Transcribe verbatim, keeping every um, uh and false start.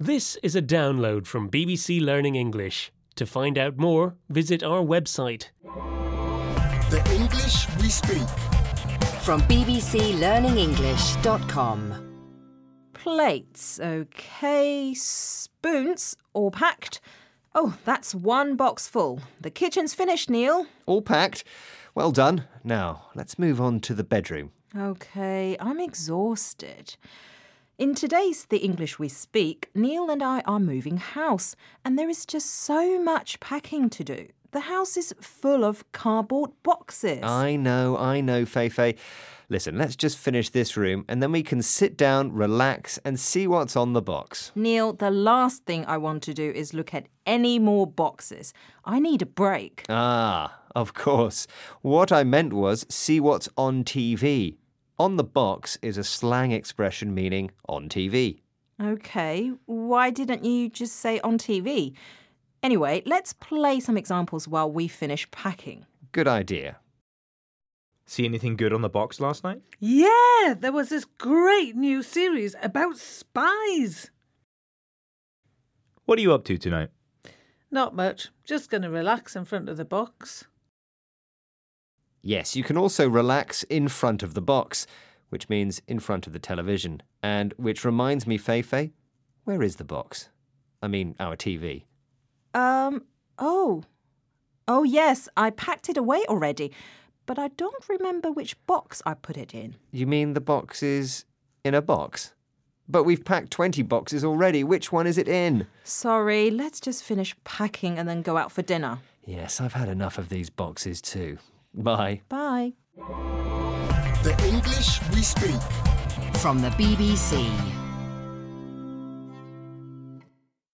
This is a download from B B C Learning English. To find out more, visit our website. The English we speak. From b b c learning english dot com. Plates, OK. Spoons, all packed. Oh, that's one box full. The kitchen's finished, Neil. All packed. Well done. Now, let's move on to the bedroom. OK, I'm exhausted. In today's The English We Speak, Neil and I are moving house, and there is just so much packing to do. The house is full of cardboard boxes. I know, I know, Feifei. Listen, let's just finish this room and then we can sit down, relax and see what's on the box. Neil, the last thing I want to do is look at any more boxes. I need a break. Ah, of course. What I meant was see what's on T V. On the box is a slang expression meaning on T V. OK, why didn't you just say on T V? Anyway, let's play some examples while we finish packing. Good idea. See anything good on the box last night? Yeah, there was this great new series about spies. What are you up to tonight? Not much, just going to relax in front of the box. Yes, you can also relax in front of the box, which means in front of the television. And which reminds me, Feifei, where is the box? I mean, our T V. Um, oh. Oh, yes, I packed it away already, but I don't remember which box I put it in. You mean the box is in a box? But we've packed twenty boxes already. Which one is it in? Sorry, let's just finish packing and then go out for dinner. Yes, I've had enough of these boxes too. Bye. Bye. The English we speak. From the B B C.